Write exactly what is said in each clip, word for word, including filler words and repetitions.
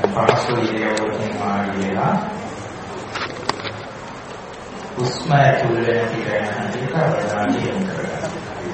පහසු ඉරියව්වකින් වාඩි වෙලා හුස්ම ඇතුල් වෙන පිට යන හැටි අවධානය යොමු කරගන්න.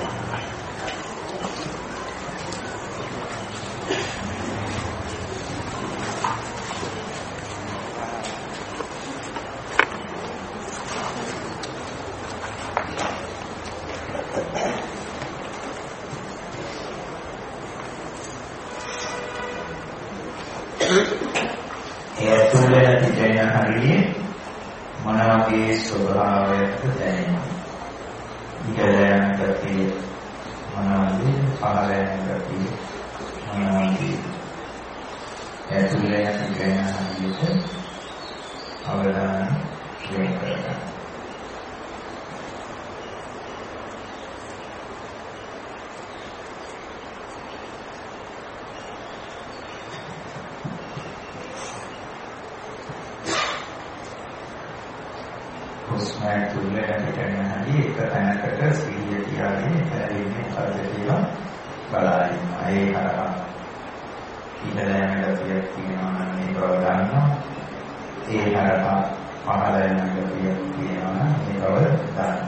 ඒ ඇතුල් වෙන පිට යන හැටි මොන වගේ ස්වභාවයක්ද දැනෙන්නේ? ඉහළ යන ගතිය මොනවද? පහළ යන ගතිය මොනවද? ඇතුල් වෙන පිට යන හැටියට අවධානය යොමු කරගන්න. හුස්මය තුල පිටගෙන හරි එක තැනකට සිහිය තියාගෙන ඉඳීමේ මොකද කියලා බලන්න. ඒ කරා ඉඳලා යන ගතියක් තියෙනවා නම් මේ බව දන්නවා. ඒ කරා පහළ යන ගතියක් තියෙනවා නම් මේ බව දන්නවා.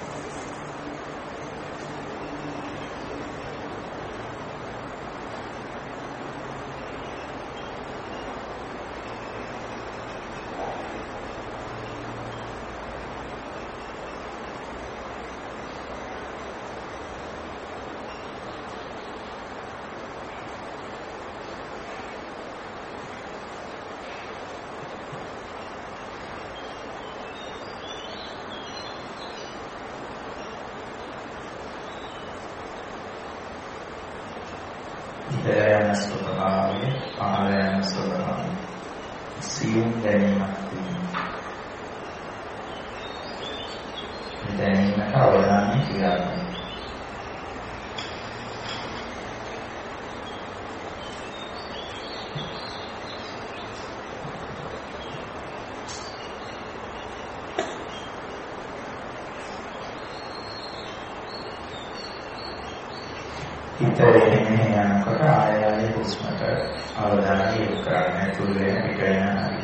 ඉතයන ස්වභාවය, පහළ යන ස්වභාවය, සියුම් දැනීමක් තියෙනවා. දැනීමට අවධානය යොමු. ඉතරෙන්නේ යනකොට ආය ආය හුස්මට අවධානය යොමු කරන්න තුල වෙන පිට වෙන හරි.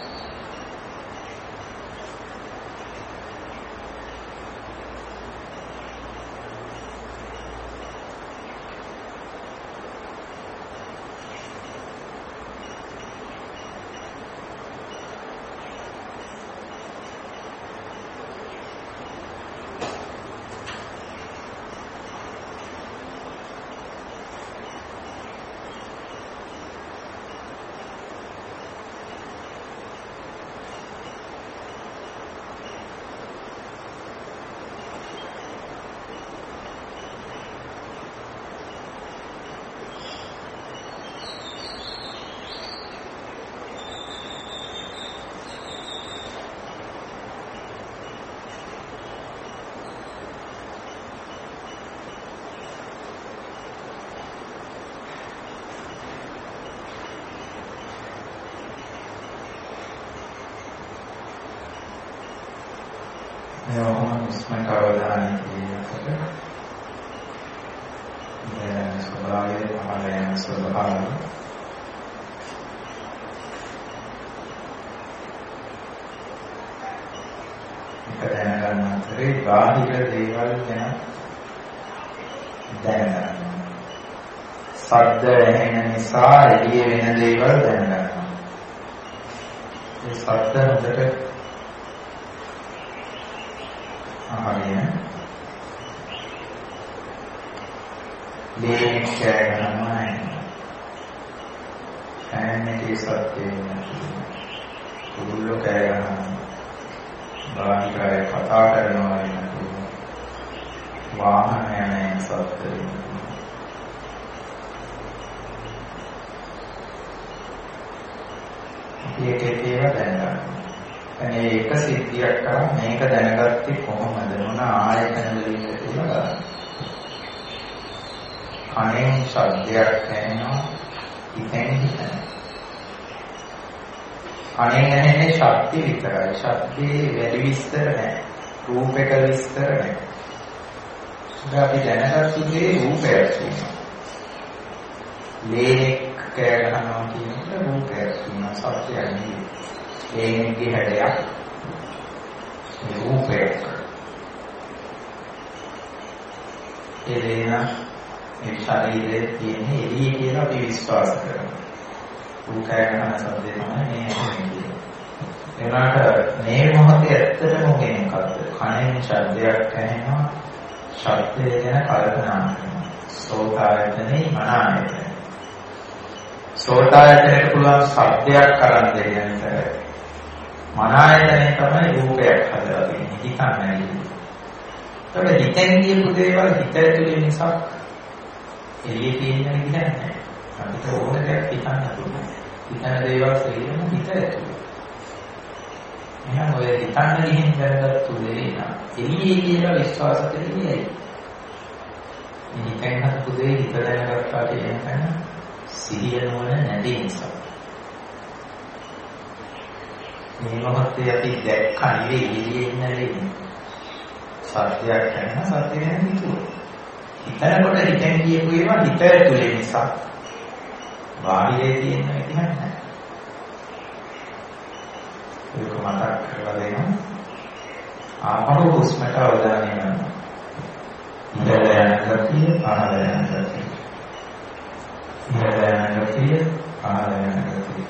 Yang mengkawalan ini apa? Yang sebagai hal yang sebahagia. Kadang-kadang menteri bahir dewan yang dan sabda yang nisar dia yang dewan dan sabda menjadi ආරිය මේ ක්ෂයනමයි කන්නේ සත්‍යය කුරුල්ල කයන බාහිරය කතා කරනවා නේද වාහන යන සත්‍යය ඒකේ ඒවා දැනගන්න. අනේ එක සිද්ධියක් කරා මේක දැනගත්තේ කොහොමද මොන ආයතන වලින්ද කියලා කණෙන් ශබ්දයක් ඇහෙනවා හිතෙන් හිතන කණෙන් ඇහෙන්නේ ශබ්ද විතරයි ශබ්දේ වැඩි විස්තර නැහැ රූපයක විස්තර නැහැ අපි දැනගත්තු දේ රූපයක් තියෙනවා ලේක් කෑ ගහනවා කියන එක රූපයක් කියනවා සත්‍යයක් නෙවෙයි. ඒකේ හැඩයක් මේ රූපයක්. ඒ දෙන මේ ශරීරයේ තියෙන එළිය කියලා අපි විශ්වාස කරනවා. රූපය ගන්න සද්දේ තමයි මේ ඇහෙන්නේ. ඒනකට මේ මොහොතේ ඇත්තටම මොකෙන් මොකද්ද? කණෙන් ශබ්දයක් ඇහෙනවා. ශබ්දය ගැන කල්පනා කරනවා. සෝතායතනේ මනායතන. සෝතායතනට පුළුවන් ශබ්දයක් කරන් දෙන්නට මනායතනේ තමයි රූපයක් හදලා දෙන්නේ. හිතන්නේ නැහැ. ඒකට හිතෙන් කියපු දේවල් හිත ඇතුලේ නිසා එළියේ තියෙන විදිහක් නැහැ. අපිට ඕන දෙයක් හිතන්න පුළුවන්. හිතන දේවල් සියල්ලම හිත ඇතුලේ. එහෙනම් ඔය හිතන්න ගිහින් දැනගත්තු දේ නා එළියේ කියලා විශ්වාස කරන්නේ ඇයි? මේ හිතෙන් හදපු දේ හිත දැනගත්තා කියන තැන සිහිය නොවන නැති නිසා. මේ මොහොතේ අපි දැක්ක නෙවෙයි එළියේ ඉන්න නෙවෙයි. සත්‍යයක් කරන සත්‍ය ගැන හිතුවා. හිතනකොට හිතෙන් කියපු ඒවා හිත ඇතුලේ නිසා බාහිරේ තියෙන එකක් නැහැ. ඒක මතක් කරලා දෙනවා. ආපහු හුස්මට අවධානය යොමු. ඉඳලා යන ගතිය, පහළ යන ගතිය. ඉඳලා යන ගතිය, පහළ යන ගතිය.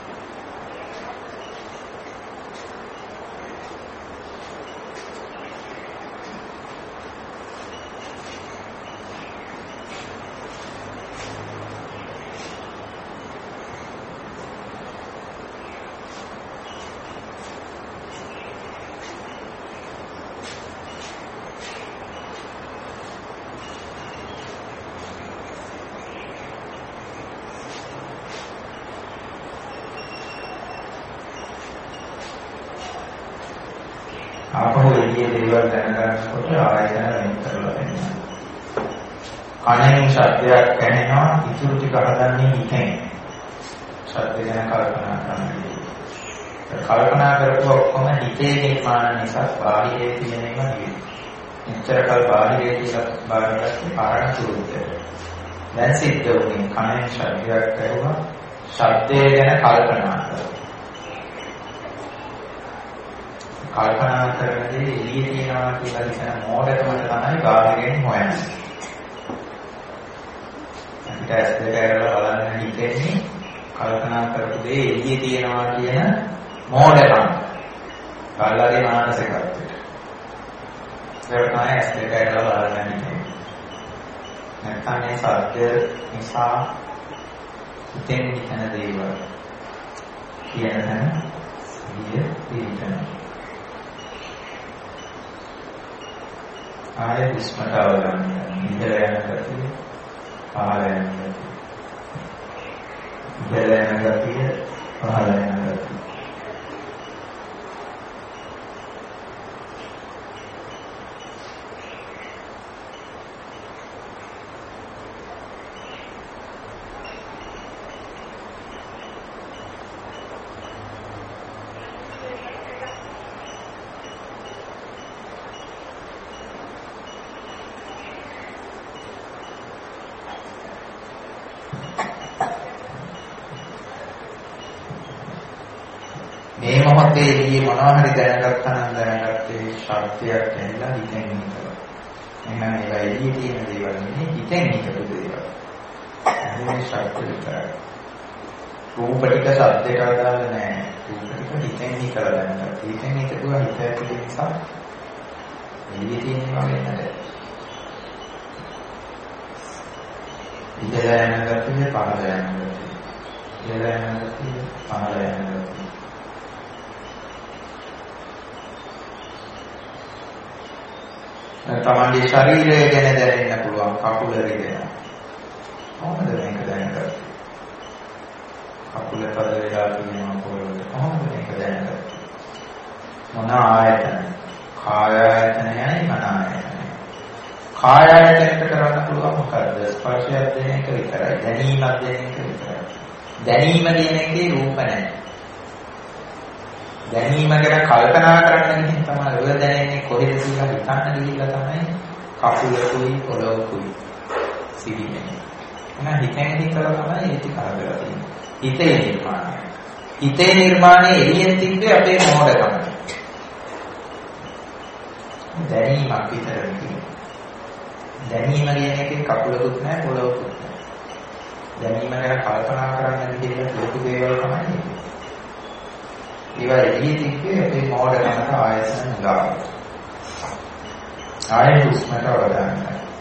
දේවල් දැනගන්නකොට ආයතන වෙන කරලා දෙනවා. කණෙන් ශබ්දයක් ඇහෙනවා, ඉතුරු ටික හදන්නේ හිතෙන්. ශබ්ද ගැන කල්පනා කරනවා. කල්පනා කරපුව ඔක්කොම හිතේ නිර්මාණ නිසා බාහිරේ තියෙන ඒවා නෙවෙයි. මෙච්චරකල් බාහිරේ කියලා බාහිරට පාරණ ස්වරූපය. දැන් සිද්ධ වුණේ කණෙන් ශබ්දයක් ඇහුවා, ශබ්දය ගැන කල්පනා කරනවා. කල්පනා කරනදී එළියේ තියනවා කියලා හිතන මෝඩකමට තමයි බාහිරෙන් හොයන්නේ. අපිට ඇස් දෙක අරලා බලන්න හිතෙන්නේ කල්පනා කරපු දේ එළියේ තියනවා කියන මෝඩකම. කාලගේ මානසිකත්වයට. ඒක තමයි ඇස් දෙක අරලා බලන්න හිතෙන්නේ. නැත්නම් මේ සත්‍ය නිසා හිතෙන් හිතන දේවල් කියන තැන සිහිය පිළිගන්න. ආය හුස්මට අවධානය ඉඳලා යන ගතිය, පහළ යන ගතිය. ඉඳලා යන ගතිය, පහළ යන ගතිය. මේ මොහොතේ එළියේ මොනවා හරි දැනගත්තා නම් දැනගත්තේ ශබ්දයක් ඇහිලා හිතෙන් හිතලා. එහෙනම් ඒක එළියේ තියෙන දේවල් නෙමෙයි හිතෙන් හිතපු දේවල්. මේ ශබ්ද විතරයි. රූප ටික ශබ්දයට අදාළ නැහැ. රූප ටික හිතෙන් හිතලා දැනගත්තා. හිතෙන් හිතපුවා හිත ඇතුලේ නිසා එළියේ තියෙනවා වෙන්නේ. ඉඳලා යන ගතිය, පහළ යන ගතිය. ඉඳලා යන ගතිය, පහළ යන ගතිය. තමන්ගේ ශරීරය ගැන දැනෙන්න පුළුවන් කකුල රිදෙනවා. කොහොමද මේක දැනගත්තේ? කකුල පද වෙලා තියෙනවා කොහොමද? කොහොමද මේක දැනගත්තේ? මොන ආයතන? කාය ආයතනයයි මන ආයතනයයි. කාය ආයතනයට කරන්න පුළුවන් මොකද්ද? ස්පර්ශයක් දෙන එක විතරයි. දැනීමක් දෙන එක විතරයි. දැනීම කියන එකේ රූප නැහැ. දැනීම ගැන කල්පනා කරන්න ගිහින් තමයි ඔය දැනෙන්නේ කොහෙද කියලා හිතන්න ගිහිල්ලා තමයි කකුලකුයි පොළොවකුයි සිහිනේ. එහෙනම් හිතෙන් හිතලා තමයි ඒක කරදරලා තියෙන්නේ. හිතේ නිර්මාණය. හිතේ නිර්මාණය එළියෙන් තිබ්බේ අපේ මොඩකම. දැනීමක් විතරයි තියෙන්නේ. දැනීම කියන එකේ කකුලකුත් නැහැ පොළොවකුත් නැහැ. දැනීම ගැන කල්පනා කරන්න කියන ලොකු දේවල් තමයි ඒක. ඒවා එළියේ තිබ්බේ අපේ මොඩකමට ආයතන මුලාව. ආයෙ හුස්මට අවධානය.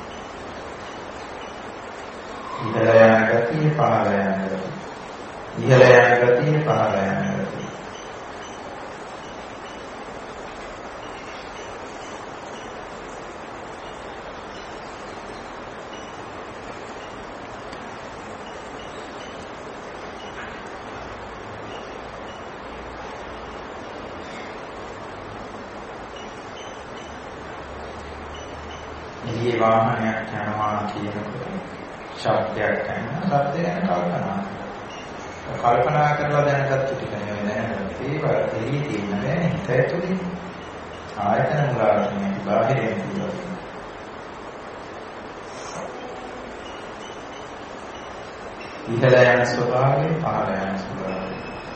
ඉහළ යන ගතිය පහළ යන ගතිය. ඉහළ යන ගතිය පහළ යන ගතිය. එළියේ වාහනයක් යනවා කියනකොට ශබ්දයක් ඇහෙනවා ශබ්දය ගැන කල්පනා කරනවා කල්පනා කරලා දැනගත්තු ටික නෙවෙයි දැනගත්තේ ඒක එළියේ තියෙන නෑ හිත ඇතුලේ ආයතන මුලාවකින් බාහිරින් තියෙනවා ඉහළ යන ස්වභාවය පහළ යන ස්වභාවය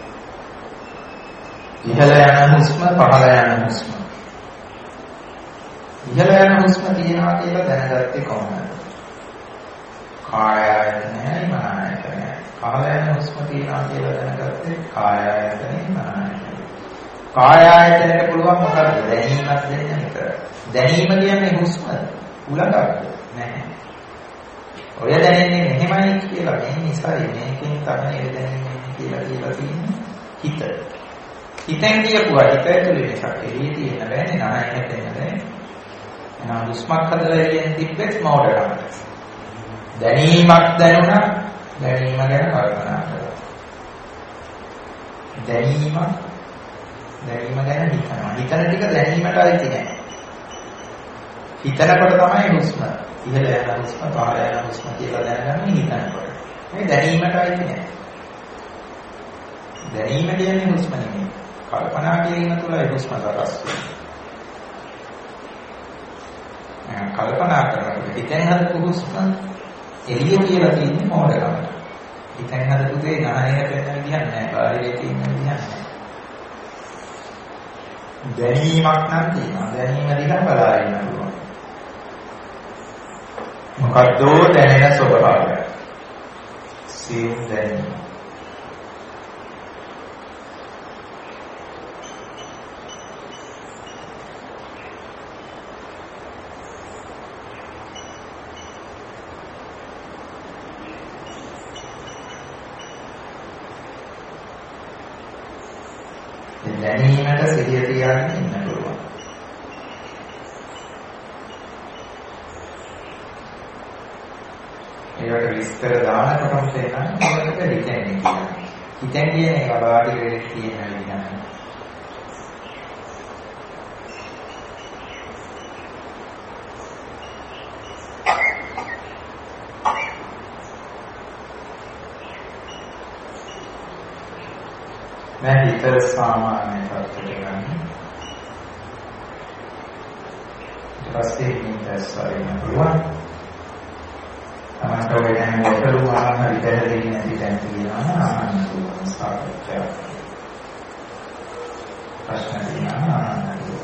ඉහළ යන හුස්ම පහළ යන හුස්ම ඉහළ යන හුස්ම තියනවා කියලා දැනගත්තේ කොහොමද? කාය ආයතනයයි මන ආයතනයයි. පහළ යන හුස්ම තියනවා කියලා දැනගත්තේ කාය ආයතනයයි මන ආයතනයයි. කාය ආයතනයට පුළුවන් මොකද? දැනීමක් දෙන්න විතර. දැනීම කියන්නේ හුස්ම උලඟක්ද? නැහැ. ඔය දැනෙන්නේ මෙහෙමයි කියලා මේ නිසායි මේකෙන් තමයි ඒ දැනෙන්නේ කියලා කියලා තියෙන්නේ හිත. හිතෙන් කියපුවා හිත ඇතුලේ එකක් එළියේ තියෙන බෑනේ නායකට එන්න බෑනේ. එහෙනම් හුස්මක් හදලා එළියෙන් තිබ්බෙත් මොඩකම. දැනීමක් දැනුණා දැනීම ගැන කල්පනා කරනවා. දැනීම දැනීම ගැන හිතනවා. හිතන ටික දැනීමට අයිති නෑ. හිතනකොට තමයි හුස්ම ඉහළ යන හුස්ම පහළ යන හුස්ම කියලා දැනගන්නේ හිතනකොට. මේ දැනීමට අයිති නෑ. දැනීම කියන්නේ හුස්ම නෙමෙයි. කල්පනා කිරීම තුළයි හුස්ම සකස් වෙන්නේ. කල්පනා කරනකොට හිතෙන් හදපු හුස්ම එළිය කියලා තියෙන්නේ මොඩකමට. හිතෙන් හදපු දේ නායකට වෙන විදිහක් නෑ. බාහිරේ තියෙන විදිහක් නෑ. දැනීමක් නම් තියෙනවා. දැනීම දිහා බලා ඉන්න පුළුවන්. මොකද්ද දැනෙන ස්වභාවය? සියුම් දැනීම. දැනීමට සිහිය තියාගෙන ඉන්න පුළුවන්. ඒකට විස්තර දානකොටම තේරෙනවා මොකද හිතන්නේ කියන්නේ. හිතන්නේ කියන එක බාහිරේ තියෙන විදිහ. मैं भीतर सामान्य तत्व लेगानी रस्ते में दस वाले में हुआ हमारा वो यहाँ वोटर हुआ हमारा भीतर लेकिन ऐसी टेंशन लिया ना आनंद हुआ साथ क्या प्रश्न लिया ना आनंद हुआ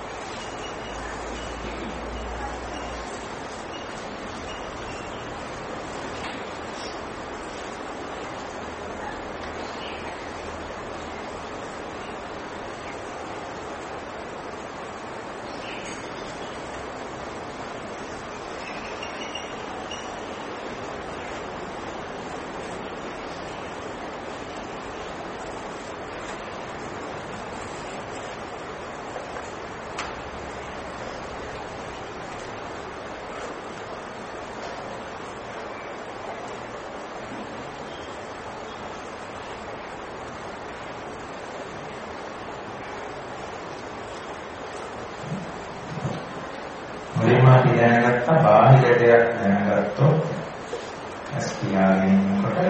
මුලින්ම දැනගත්ත බාහිර දෙයක් දැනගත්තොත් ස්පියාගෙනකොට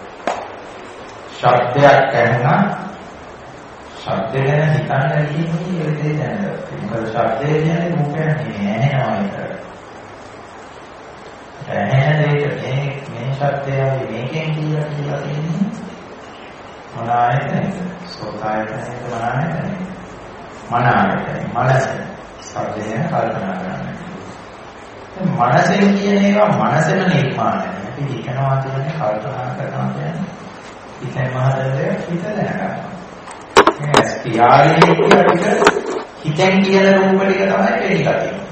ශබ්දයක් ඇහෙනා ශබ්ද ගැන හිතන්න කියන්නේ ඒ දේ දැනගත්තා. මොකද ශබ්දය කියන්නේ රූපයක් නෙමෙයි ඇහෙනවා විතරයි. ඇහෙන දෙයට මේ මේ ශබ්දයයි මේකෙන් කියලා කියලා තියෙන්නේ මොන ආයතනයද? සෝත ආයතනයද මොන ආයතනයද? මන ආයතනය. මනස. ශබ්දය කල්පනා කරන්න. මනසෙන් කියන ඒවා මනසෙම නිර්මාණය. අපි හිතනවා කියන්නේ කල්පනා කරනවා කියන්නේ හිතේ මහදලේ හිත දැනගන්නවා. මේ ස්ත්‍යාලයේ අපිට හිතෙන් කියන රූප ටික තමයි පෙන්නලා තියෙන්නේ.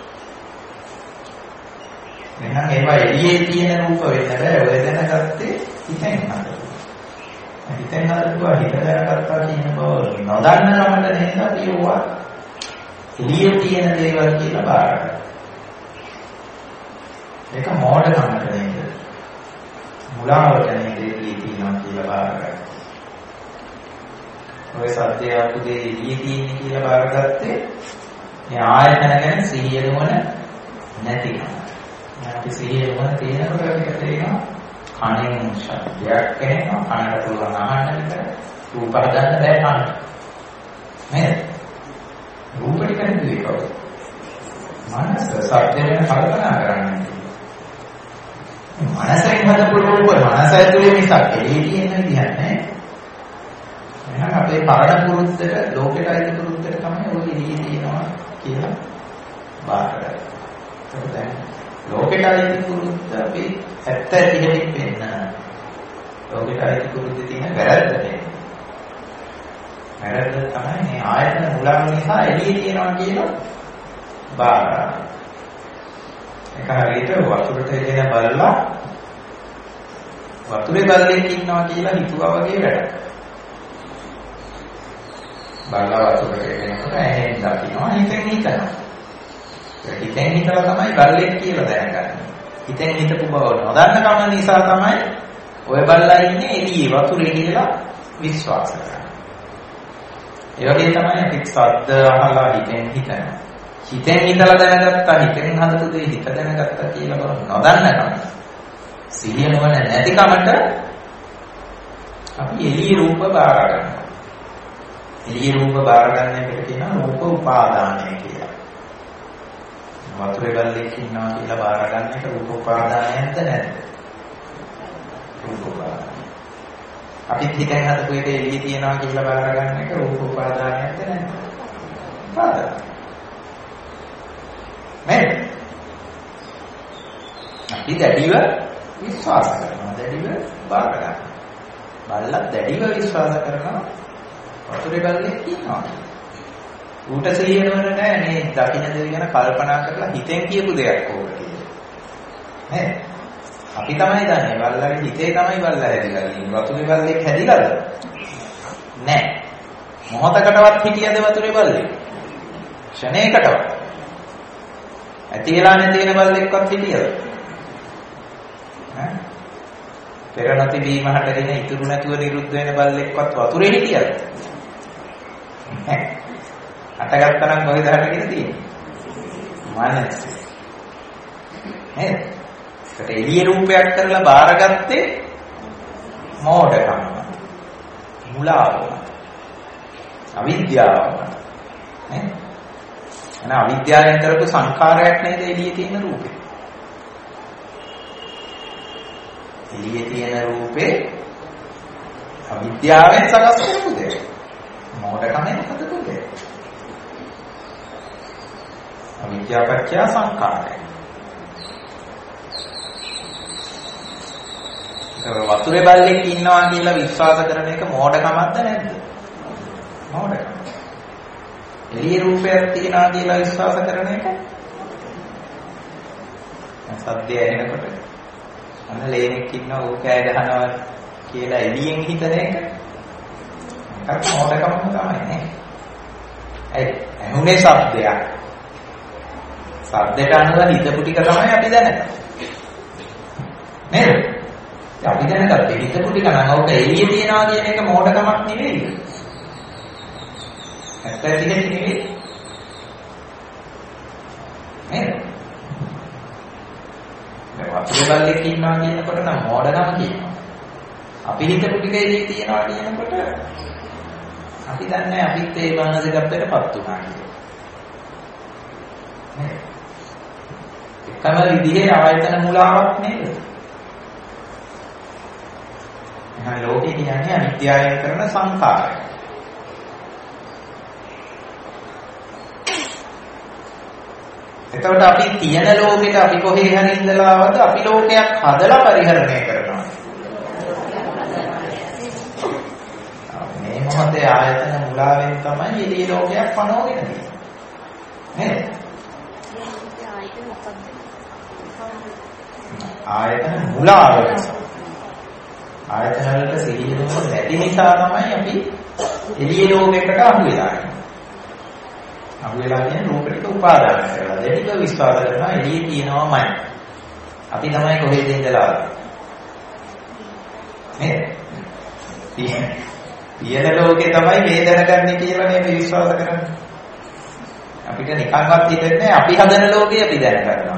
එහෙනම් ඒවා එළියේ තියෙන රූප වෙන්න බෑ. ඔය දැනගත්තේ හිතෙන් හදලා. හිතෙන් හදලා හිත දැනගත්තා කියන බව නොදන්න කමට නේද අපි ඕවා එළියේ තියෙන දේවල් කියලා බාරගන්නවා. ඒක මෝඩකමට නේද? මුලාවට නේද එළියේ තියෙනවා කියලා බාරගන්නවා. ඔය සත්‍ය අපුදේ එළියේ තියෙන්නේ කියලා බාරගත්තේ මේ ආයතන ගැන සිහිය නුවණ නැතිකම. අපි සිහිය නුවණ තියෙනකොට අපිට තේරෙනවා කණෙන් ශබ්දයක් එනවා, කනට පුළුවන් අහන්න විතර රූප හදන්න බෑ කනට. නේද? රූප ටික නෙවෙයි කවුද? මනස සත්‍ය වෙන කල්පනා කරන්නේ. මනසෙන් හදපු රූප මනස ඇතුලේ මිසක් එළියේ තියෙන විදිහක් නෑ. එහෙනම් අපේ පරණ පුරුද්දට ලෝකෙට අයිති පුරුද්දට තමයි ඔය එළියේ තියෙනවා කියලා බාරගන්න. ඒක දැන් ලෝකෙට අයිති පුරුද්ද අපි ඇත්ත ඇතිහෙමින් වෙන්න. ලෝකෙට අයිති පුරුද්දේ තියෙන වැරද්ද නේ. වැරද්ද තමයි මේ ආයතන මුලම නිසා එළියේ තියෙනවා කියලා බාරගන්න. ඒක හරියට වතුරට එන බල්ලා වතුරේ බල්ලෙක් ඉන්නවා කියලා හිතුවා වගේ වැඩක්. බල්ලා වතුරට එනකොට ඇහෙන් දකින්නවා හිතෙන් හිතනවා. හිතෙන් හිතලා තමයි බල්ලෙක් කියලා දැනගන්නේ. හිතෙන් හිතපු බව නොදන්න කම නිසා තමයි ඔය බල්ලා ඉන්නේ එළියේ වතුරේ කියලා විශ්වාස කරන්නේ. ඒ වගේ තමයි අපි ශබ්ද අහලා හිතෙන් හිතනවා. හිතෙන් හිතලා දැනගත්තා හිතෙන් හදපු දේ හිත දැනගත්තා කියලා බව නොදන්න කම. සිහිය නොවන නැති කමට අපි එළියේ රූප බාර ගන්නවා. එළියේ රූප බාර ගන්න එකට කියනවා රූප උපාදානය කියලා. වතුරේ බල්ලෙක් ඉන්නවා කියලා බාර ගන්න එක රූප උපාදානයක්ද නැද්ද? රූප උපාදානය. අපි හිතෙන් හදපු එක එළියේ තියනවා කියලා බාර ගන්න එක රූප උපාදානයක්ද නැද්ද? උපාදානය. නේද? අපි දැඩිව විශ්වාස කරනවා දැඩිව බාර ගන්නවා. බල්ලා දැඩිව විශ්වාස කරනවා වතුරේ බල්ලෙක් ඉන්නවා. ඌට සිහියනවල නෑ මේ දකින්න දේ ගැන කල්පනා කරලා හිතෙන් කියපු දෙයක් ඕක කියලා. නේද? අපි තමයි දන්නේ බල්ලාගේ හිතේ තමයි බල්ලා හැදිලා ඉන්නේ. වතුරේ බල්ලෙක් හැදිලාද? නෑ. මොහොතකටවත් හිටියද වතුරේ බල්ලෙක්? ක්ෂණයකටවත්. ඇතිලා නැති වෙන බල්ලෙක්වත් හිටියද? ඈ? පෙර නැති වීම හටගෙන ඉතුරු නැතුව නිරුද්ධ වෙන බල්ලෙක්වත් වතුරේ හිටියද? නැහැ. අටගත්තා නම් කොහෙද හටගෙන තියෙන්නේ? මනස. නේද? ඒකට එළිය රූපයක් කරලා බාරගත්තේ මෝඩකම. මුලාව. අවිද්‍යාව. නේද? එන අවිද්‍යාවෙන් කරපු සංඛාරයක් නේද එළියේ තියෙන රූපේ. එළියේ තියෙන රූපේ අවිද්‍යාවෙන් සකස් කරපු දෙයක්. මෝඩකමෙන් හදපු දෙයක්. අවිද්‍යාපච්චය සංඛාරය. ඒක වතුරේ බල්ලෙක් ඉන්නවා කියලා විශ්වාස කරන එක මෝඩකමක්ද නැද්ද? මෝඩකම. එළියේ රූපයක් තියනවා කියලා විශ්වාස කරන එක සත්‍ය ඇහෙනකොට අන්න ලේනෙක් ඉන්නවා ඌ කෑ ගහනවා කියලා එළියෙන් හිතන එක ඒකත් මෝඩකමම තමයි නේ. ඒ ඇහුනේ ශබ්දයක්. ශබ්දයට අනුව හිතපු ටික තමයි අපි දැනගන්නේ. නේද? අපි දැනගත්තේ හිතපු ටික නම් ඔක එළියේ තියනවා කියන එක මෝඩකමක් නෙවෙයි. ඇත්ත ටික නෙවෙයි. නේද? වතුරේ බල්ලෙක් ඉන්නවා කියනකොට නම් මෝඩකම කියනවා. අපි හිතපු ටික එළියේ තියනවා කියනකොට අපි දන්නේ අපිත් ඒ මානසිකත්වයටපත් වුණා කියලා. නේද? එකම විදිහේ ආයතන මුලාවක් නේද? එහෙනම් ලෝකේ කියන්නේ අවිද්‍යාවෙන් කරන සංකාරය. එතකොට අපි තියෙන ලෝකෙට අපි කොහේ හරි ඉඳලාවද අපි ලෝකයක් හදලා පරිහරණය කරනවා. මේ මොහොතේ ආයතන මුලාවෙන් තමයි එළිය ලෝකයක් පනවගෙන තියෙන්නේ. නේද? ආයතන මුලාව නිසා. ආයතන වලට සිහිය දුන්න නැති නිසා තමයි අපි එළිය ලෝකයකට අහු වෙලා ඉන්නේ. අහු වෙලා කියන්නේ රූප ටික උපාදාන කරලා. දෙනික විශ්වාස කරනවා එළියේ තියෙනවමයි. අපි තමයි කොහෙද ඉඳලා නේද? තියෙන ලෝකේ තමයි මේ දැනගන්නේ කියලා මේ විශ්වාස කරන්නේ. අපිට නිකන්වත් හිතෙන්නේ අපි හදන ලෝකේ අපි දැනගන්නවා.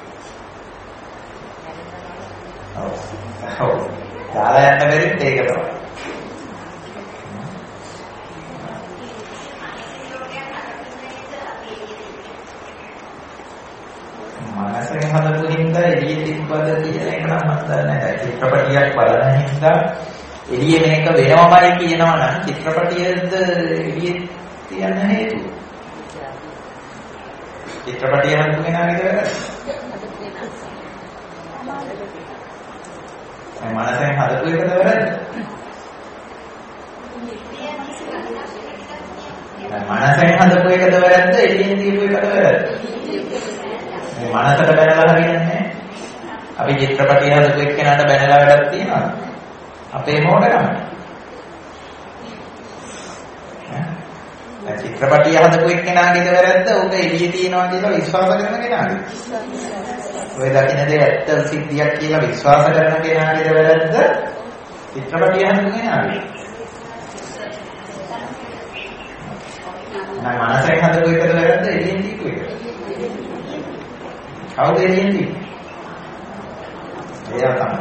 ඔව්. ඔව්. දාලා යන්න බැරිත් ඒක තමයි. මනසෙන් හදපු හින්දා එළියේ තිබ්බද කියලා එක නම් මම දන්නේ නැහැ. චිත්‍රපටියක් බලන හින්දා එළියේ මේක වෙනවමයි කියනවා නම් චිත්‍රපටියද එළියේ තියන්න හේතුව. චිත්‍රපටිය හදපු කෙනාගේ වැරද්ද. මේ මනසෙන් හදපු එකද වැරද්ද? මනසෙන් හදපු එකද වැරද්ද? එළියෙන් තියපු එකද වැරද්ද? මනසට බැනලා හරියන්නේ නැහැ. අපි චිත්‍රපටිය හදපු එක්කෙනාට බැනලා වැඩක් තියනවද? අපේ මොඩකම. ඈ චිත්‍රපටිය හදපු එක්කෙනාගේද වැරද්ද? ඕක එළියේ තියනවා කියලා විශ්වාස කරන කෙනාගේ. ඔය දකින්න දේ ඇත්ත සිද්ධියක් කියලා විශ්වාස කරන කෙනාගේද වැරද්ද? චිත්‍රපටිය හදපු කෙනාගේ. නම් මනසෙන් හදපු එකද වැරද්ද? එළියෙන් තියපු එකද? කවුද එළියෙන් තියන්නේ? එයා තමයි.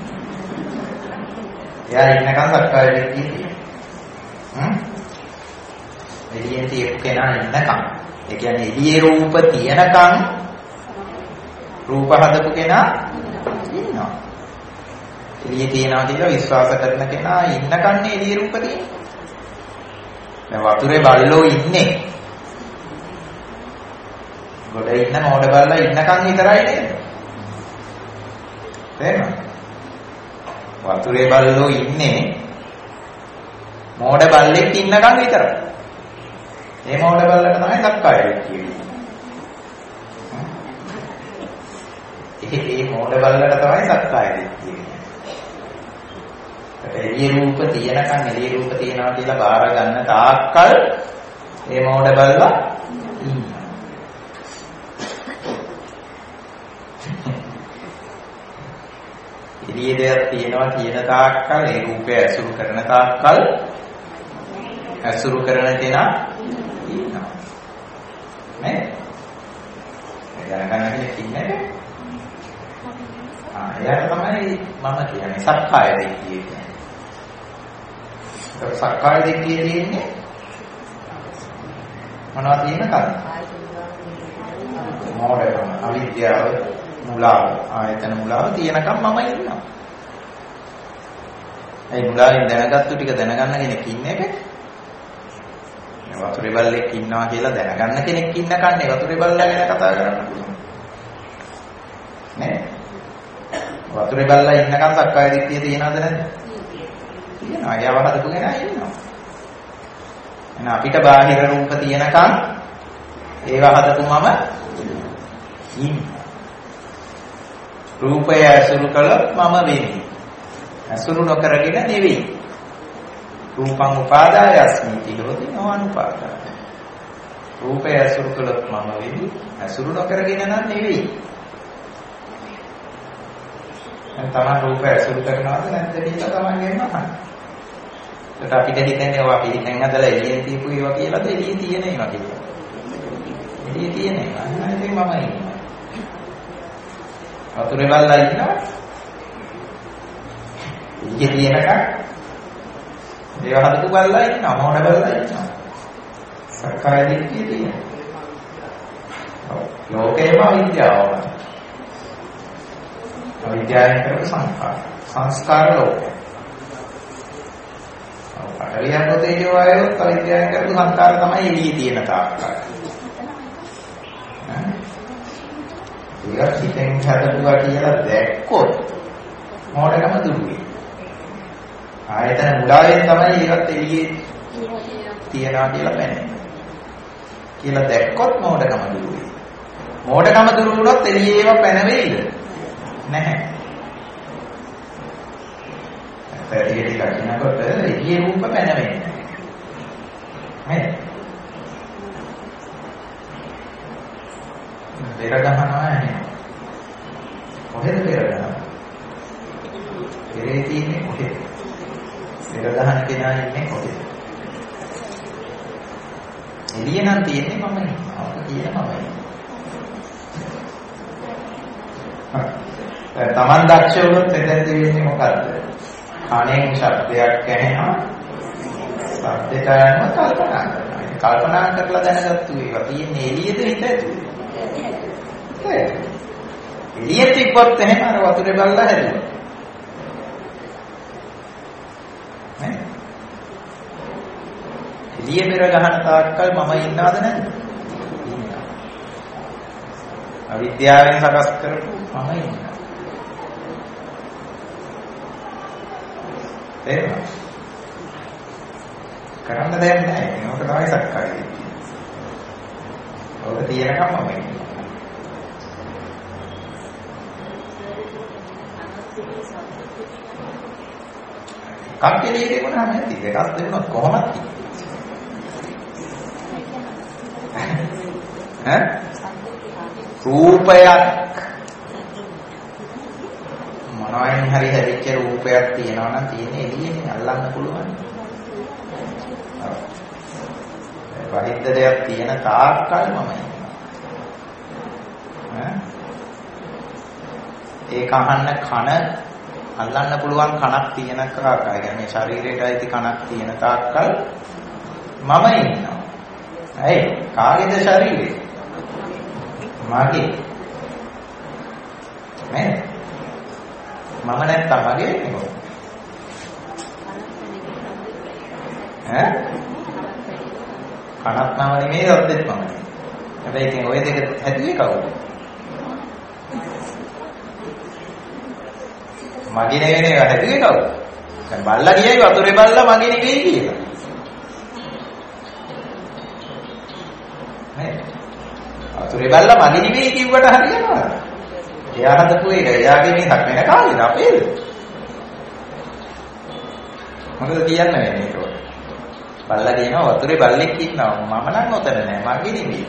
එයා ඉන්නකම් සක්කාය දිට්ඨිය තියෙනවා. හ්ම්? එළියෙන් තියපු කෙනා ඉන්නකම්. ඒ කියන්නේ එළියේ රූප තියනකම් රූප හදපු කෙනා ඉන්නවා. එළියේ තියනවා කියලා විශ්වාස කරන කෙනා ඉන්නකන්නේ එළියේ රූප තියෙන්නේ. දැන් වතුරේ බල්ලෝ ඉන්නේ. ගොඩ ඉන්න මොඩ බල්ලා ඉන්නකන් විතරයි නේද? තේරෙනවද? වතුරේ බල්ලෝ ඉන්නේ මොඩ බල්ලෙක් ඉන්නකන් විතරයි. මේ මොඩ බල්ලට තමයි සක්කාය දිට්ඨිය කියන්නේ. ඒ මොඩ බල්ලට තමයි සක්කාය දිට්ඨිය කියන්නේ. එළිය රූප තියනකන් එළිය රූප තියනවා කියලා බාර ගන්න තාක්කල් මේ මොඩ බල්ලා ඉන්නවා. එළියේ දෙයක් තියෙනවා කියන තාක්කල් ඒ රූපය ඇසුරු කරන තාක්කල් ඇසුරු කරන කෙනා ඉන්නවා. නේද? දැනගන්න කෙනෙක් ඉන්නේ නැහැ. ආ එයාට තමයි මම කියන්නේ සක්කාය දිට්ඨිය කියන්නේ. ඒක සක්කාය දිට්ඨිය කියන්නේ මොනවද තියෙනකද? මොඩකම, අවිද්‍යාව, මුලාව, ආයතන මුලාව තියෙනකම් මම ඉන්නවා. ඒ මුලාවෙන් දැනගත්තු ටික දැනගන්න කෙනෙක් ඉන්නේ නැහැ. වතුරේ බල්ලෙක් ඉන්නවා කියලා දැනගන්න කෙනෙක් ඉන්නකන්නේ වතුරේ බල්ලා ගැන කතා කරන්න පුළුවන්. නේ? වතුරේ බල්ලා ඉන්නකම් සක්කාය දිට්ඨිය තියෙනවද නැද්ද? තියෙනවා. ඒව හදපු කෙනා ඉන්නවා. එහෙනම් අපිට බාහිර රූප තියෙනකම් ඒව හදපු මම ඉන්නවා. රූපය ඇසුරු කළොත් මම වෙන්නේ. ඇසුරු නොකරගෙන නෙවෙයි. රූපං උපාදාය අස්මි කියලෝදි නොඅනුපාදාය. රූපය ඇසුරු කළොත් මම වෙන්නේ. ඇසුරු නොකරගෙන නම් නෙවෙයි. දැන් තමයි රූපය ඇසුරු කරනවද නැද්ද කියලා තමන්ගෙන් අහන්න. ඒකට අපිට හිතන්නේ ඔය අපි හිතෙන් හදලා එළියෙන් තියපු ඒවා කියලාද එළියේ තියෙන ඒවා කියලා. එළියේ තියෙන ඒවා. අන්න ඉතින් මම ඉන්නවා. වතුරේ බල්ලා ඉන්නවා. ඊයේ තියෙනකන් ඒව හදපු බල්ලා ඉන්නවා. මොඩ බල්ලා ඉන්නවා. සක්කාය දිට්ඨිය තියෙනවා. ඔව්. ලෝකේම අවිද්‍යාව. අවිද්‍යාවෙන් කරපු සංස්කාර. සංස්කාර ලෝකය. පටවිය පොතේජෝ වායෝ පරිත්‍යාග කරපු සංස්කාර තමයි එළියේ තියෙන තාක්කල්. ඊට හිතෙන් හදපුවා කියලා දැක්කොත් මොඩකම දුරුවේ. ආයතන මුලාවෙන් තමයි ඒවත් එළියේ තියනවා කියලා බැන්නේ. කියලා දැක්කොත් මොඩකම දුරුවේ. මොඩකම දුරු වුණොත් එළියේ ඒවා පැනවෙයිද? නැහැ. පැටියෙදි ලකිනකොට එළියේ රූප පැනවෙන්නේ නැහැ. පෙර ගහනවා නේ. කොහෙද පෙර ගහනවා? පෙරේ තියෙන්නේ කොහෙද? පෙර ගහන කෙනා ඉන්නේ කොහෙද? එළිය නම් තියෙන්නේ මම ඉන්නවා. ඔක කියන මමයි. තමන් දක්ෂ වුණොත් එතෙන්දී වෙන්නේ මොකද්ද? කණෙන් ශබ්දයක් ඇහෙනවා. ශබ්දයට යනවා කල්පනා කරනවා. කල්පනා කරලා දැනගත්තු ඒවා තියෙන්නේ එළියද හිත ඇතුලේ? එළියට තිබ්බොත් එහෙම අර වතුරේ බල්ලා හැදුවා. නේ? එළිය පෙර ගහන තාක්කල් මම ඉන්නවද නැද්ද? ඉන්නවා. අවිද්‍යාවෙන් සකස් කරපු මම ඉන්නවා. එහෙම. කරන්න දෙයක් නැහැ. ඒකට තමයි සක්කාය දිට්ඨිය. ඔබ තියෙනකම් මම ඉන්නවා. කම්පිලී දෙකම නැති දෙකක් දෙන්නොත් කොහොමද තියෙන්නේ ඈ රූපයක් මොනවායින් හරි හැදිච්ච රූපයක් තියෙනවා නම් තියෙන්නේ එළියනේ අල්ලන්න පුළුවන් වහිද්ද දෙයක් තියෙන තාක්කල් මම ඉන්නවා ඒක අහන්න කන අල්ලන්න පුළුවන් කනක් තියෙන කාකා. ඒ කියන්නේ ශරීරයට අයිති කනක් තියෙන තාක්කල් මම ඉන්නවා. ඇයි? කාගේද ශරීරේ? මගේ. නේද? මම නැත්තම් මගේ නෙමෙයි. ඈ? කනක් නම නෙමෙයි ඔද්දෙත් මම. හැබැයි ඉතින් ওই දෙක හැදුවේ කවුද? මගේ නෙවෙයි හැදුවේ කවුද? දැන් බල්ලා කියයි වතුරේ බල්ලා මගේ නෙවෙයි කියලා. නේ? වතුරේ බල්ලා මගේ නෙවෙයි කිව්වට හරියනවද? එයා හදපු එක එයාගේ මේක වෙන කාලේද අපේද? මොකද කියන්න වෙන්නේ ඒක? බල්ලා කියනවා වතුරේ බල්ලෙක් ඉන්නවා. මම නම් ඔතන නෑ මගේ නෙවෙයි.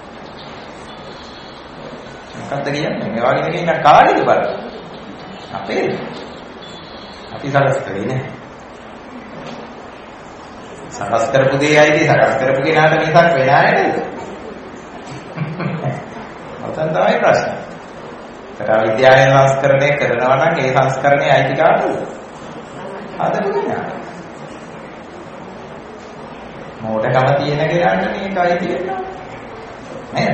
මොකක්ද කියන්නේ? මේ වගේ නෙවෙයි නම් කාලේද බල්ලා? අපේ අපි සකස් කරේ නේ සකස් කරපු දේ ඇයිද සකස් කරපු කෙනාට මේකක් වෙන අය නේද ඔතන තමයි ප්‍රශ්නේ. ඒතර විද්‍යාවේ සංස්කරණය කරනවා නම් ඒ සංස්කරණයේ අයිති කාටද? අදපු කෙනා. මොඩකම තියෙන කෙනාට මේක අයිති වෙනවා නේද?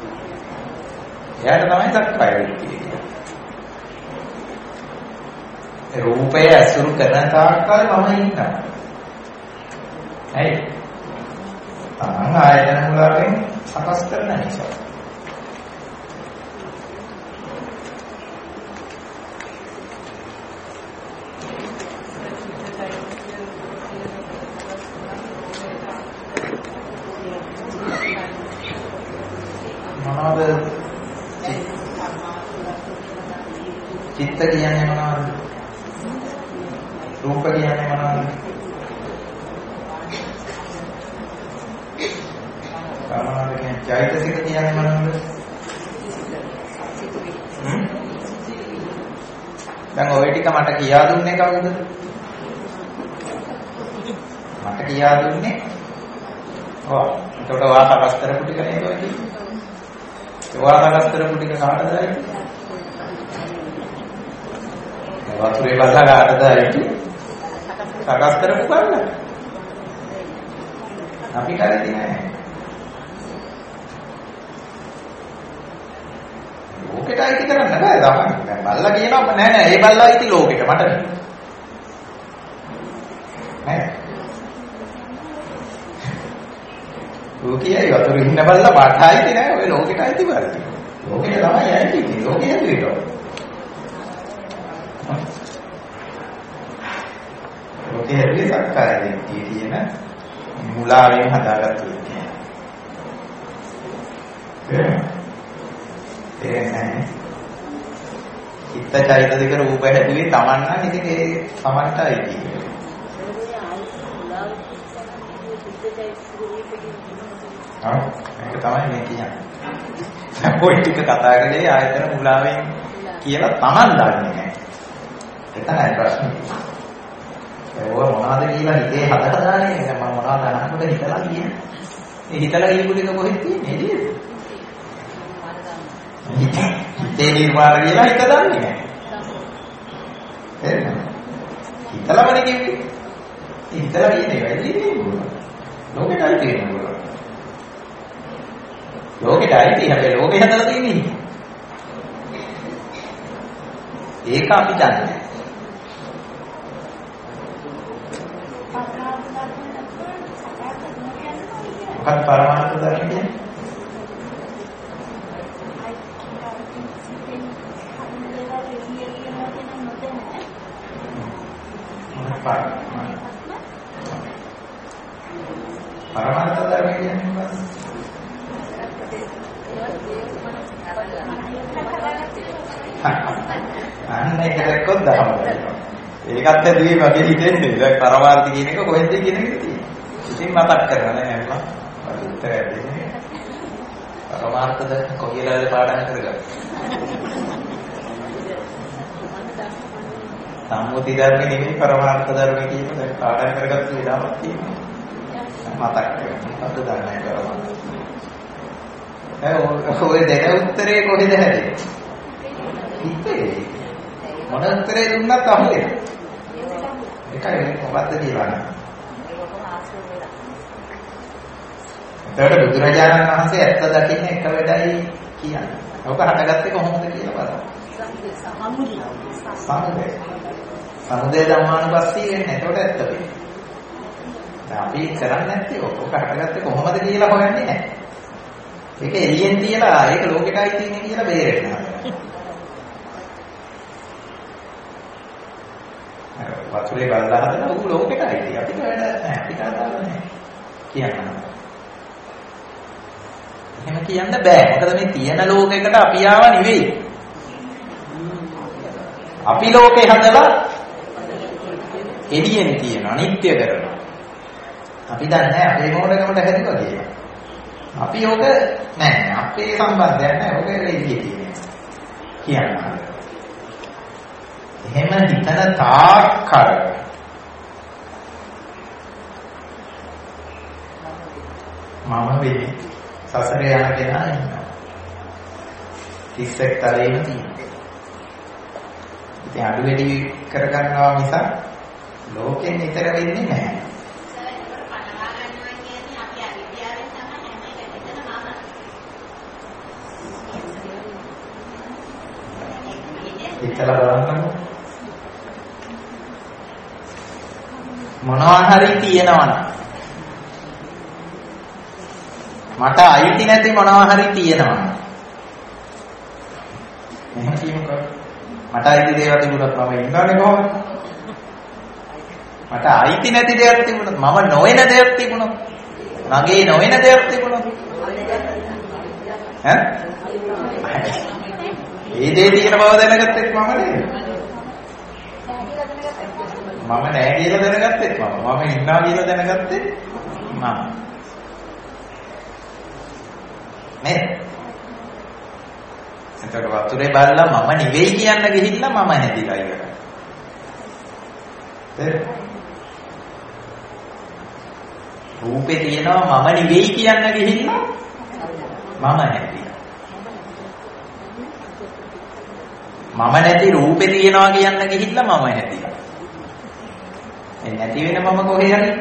එයාට තමයි සක්කාය දිට්ඨිය. රූපය අසුරු කරන තාක්කල් මම ඉන්නවා. ඇයි? තමන් ආයතන මුලාවෙන් සකස් කරන නිසා. මොනවද? චිත්ත කියන්නේ මොනවද? රූප කියන්නේ මොනවද? සාමාන්‍ය කියන්නේ චෛතසික කියන්නේ මොනවද? හ්ම්? දැන් ඔය ටික මට කියා දුන්නේ කවුද? මට කියා දුන්නේ ඔව්. එතකොට ඔයා සකස් කරපු ටික නේද ඔය කියන්නේ? ඔයා සකස් කරපු ටික කාටද ඇයි? වතුරේ බල්ලා කාටද ඇයි? සකස් කරපු බල්ලා. අපි කරේ නෑ. ලෝකෙට අයිති කරන්න බෑ තමයි. දැන් බල්ලා කියනවා නෑ නෑ ඒ බල්ලා අයිති ලෝකෙට මට නෙමෙයි. නෑ. ලෝකයේ වතුර ඉන්න බලලා පාට ආයිති නෑ ඔය ලෝකෙට ආයිති බලන්න. ලෝකෙට තමයි ආයිති ඉන්නේ. ලෝකෙ හැදුවේ. ලෝකෙ හැදුවේ සක්කාය දිට්ඨිය කියන මුලාවෙන් හදාගත්තු එක. තේරෙන්නේ? චිත්ත චෛතසික රූප හැදුවේ Taman නම් ඉතින් ඒ Tamanට ආයිති. ආ ඒක තමයි මේ කියන්නේ. ඔය ටික කතා කරේ ආයතන මුලාවෙන් කියලා Taman දන්නේ නැහැ. එතනයි ප්‍රශ්නේ. ඒක මොනවද කියලා හිතේ හද හදානේ මම මොනවද අහන්නද හිතලා කියන්නේ. ඒ හිතලා ඉන්නු ටික කොහෙද තියෙන්නේ නේද? හිතේ නිර්මාණ කියලා හිත දන්නේ නැහැ. එහෙනම් හිතලාමනේ කිව්වේ. ඒ හිතලා කියන්නේ වැඩි නෙමෙයි. ලෝකෙටයි තියෙන්නේ. ලෝකෙටයි තියෙන්නේ. ලෝකෙ හදලා තියෙන්නේ. ඒක අපි දන්නේ. මොකක්ද පරමාර්ථ ධර්ම කියන්නේ? පරමාර්ථ ධර්ම කියන්නේ මොකක්ද? අන්න ඒක දැක්කොත් දහමයි. ඒකත් ඇදී වගේ හිතෙන්නේ. දැන් පරමාර්ථ කියන එක කොහෙන්ද කියන එක තියෙන්නේ. ඉතින් මතක් කරගන්න නෑ මම. උත්තර ඇදී. පරමාර්ථද කොහේලාද පාඩම් කරගන්න. සම්මුති ධර්ම නෙමෙයි පරමාර්ථ ධර්ම කියන දැන් පාඩම් කරගත්ත විලාවක් තියෙනවා. මතක් කරගන්න. අද දන්නේ පරමාර්ථ. ඒ ඔය දෙන උත්තරේ කොහෙද හැදෙන්නේ? හිතේ. මොන උත්තරේ දුන්නත් අහුවේ. ඒකයි මොකද්ද කියලා. එතකොට බුදුරජාණන් වහන්සේ ඇත්ත දකින්න එක වෙලයි කියන්නේ. ඔක හටගත්තේ කොහොමද කියලා බලන්න. සමුදය. සමුදය. සමුදය ධම්මානුපස්සී වෙන්නේ. එතකොට ඇත්ත වෙන්නේ. දැන් අපි කරන්නේ නැත්තේ ඔක හටගත්තේ කොහොමද කියලා හොයන්නේ නැහැ. ඒක එළියෙන් තියලා ඒක ලෝකෙටයි තියෙන්නේ කියලා බේරෙන්න. වතුරේ ගල්ලා හදලා උගු ලෝකෙටයි තියෙන්නේ. අපිට වැඩ නැහැ. අපිට අදාළ නැහැ. කියන්න. එහෙම කියන්න බෑ. මොකද මේ තියෙන ලෝකයකට අපි ආව නෙවෙයි. අපි ලෝකේ හදලා එළියෙන් තියෙන අනිත්‍ය කරනවා. අපි දන්නේ අපේ මොඩකමට හැදුවා කියලා. අපි යෝග නැහැ. අපේ සම්බන්ධයක් නැහැ. ඔක එළියේ තියෙන්නේ. කියන්න. එහෙම හිතන තාක්කල් මම වෙන්නේ සසරේ යන කෙනා ඉන්නවා. තිස්සෙක් තරේම තියෙනවා. ඉතින් අඩු වැඩි කරගන්නවා මිසක් ලෝකෙන් ඈතර වෙන්නේ නැහැ. හිතලා බලන්නකො. මොනවා හරි තියෙනවනම් මට අයිති නැති මොනවා හරි තියෙනවනම් එහෙම කියමුකෝ. මට අයිති දේවල් තිබුණොත් මම ඉන්නවනේ කොහොමද? මට අයිති නැති දේවල් තිබුණොත් මම නොවන දේවල් තිබුණොත් මගේ නොවන දේවල් තිබුණොත් ඈ ඒ දේ තියෙන බව දැනගත්තෙත් මම නේද? මම නෑ කියලා දැනගත්තෙත් මම. මම ඉන්නවා කියලා දැනගත්තෙත් මම. නේද? එතකොට වතුරේ බලලා මම නෙවෙයි කියන්න ගිහිල්ලා මම නැතිලා ඉවරයි. තේරෙනවද? රූපේ තියෙනවා මම නෙවෙයි කියන්න ගිහිල්ලා මම නැතිලා. මම නැති රූපේ තියනවා කියන්න ගිහිල්ලා මම නැතිලා. ඒ නැති වෙන මම කොහේ හරි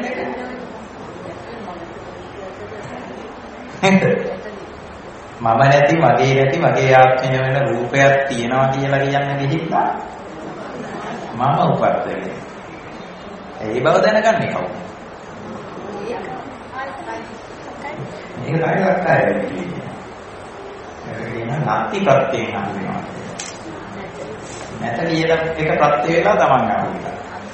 ඉන්නේ. මම නැති මගේ නැති මගේ ආත්මය වෙන රූපයක් තියනවා කියලා කියන්න ගිහිල්ලා මම උපද්දවේ. ඒ බව දැනගන්නේ කවුද? තමයි ලක්කාය කියන්නේ. ඒක කියන නැති ප්‍රත්‍යයෙන් හඳුනනවා. නැත කියන එක ප්‍රත්‍ය වේලා තමන් ආවිලා.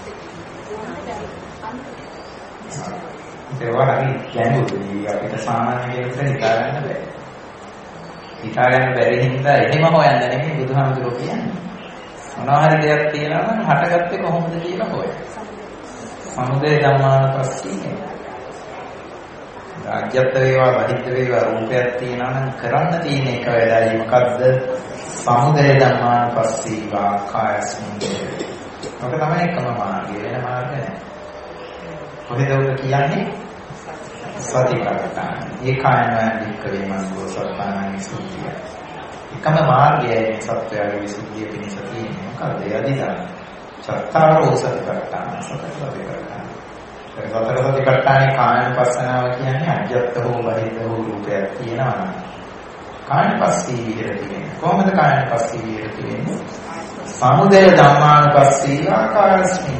ඒවා හරි ගැඹුරුයි අපිට සාමාන්‍ය කෙනෙකුට හිතා ගන්න බෑ. හිතා ගන්න බැරි හින්දා එහෙම හොයන්න නෙමෙයි බුදුහාමුදුරුවෝ කියන්නේ. මොනවා හරි දෙයක් තියෙනවා නම් හටගත්තේ කොහොමද කියලා හොයන්න. සමුදය ධම්මානුපස්සී. රාජ්‍යත් වේවා බහිද්ද වේවා රූපයක් තියෙනවා නම් කරන්න තියෙන එක වෙලයි මොකද්ද? සමුදය ධම්මානුපස්සී වාකායස්මින්. ඔක තමයි එකම මාර්ගය වෙන මාර්ග නැහැ. කොහෙද උද කියන්නේ? සතිපට්ඨාන. ඒකායන වික්‍රේ මනෝ සත්‍යානං සුද්ධිය. එකම මාර්ගයයි මේ සත්‍යයේ විසුද්ධිය පිණිස තියෙන්නේ. මොකද ඒ අදිදාන. සත්‍තාරෝ සතිපට්ඨාන සතිපට්ඨාන. ඒ සතර සතිපට්ඨානේ කායනුපස්සනාව කියන්නේ අජ්ජත් හෝ බහිද්ද හෝ රූපයක් තියෙනවා නම් කායනුපස්සී විහෙරති වෙන්නේ. කොහොමද කායනුපස්සී විහෙරති වෙන්නේ? සමුදය ධම්මානුපස්සී ආකාරස්මින්.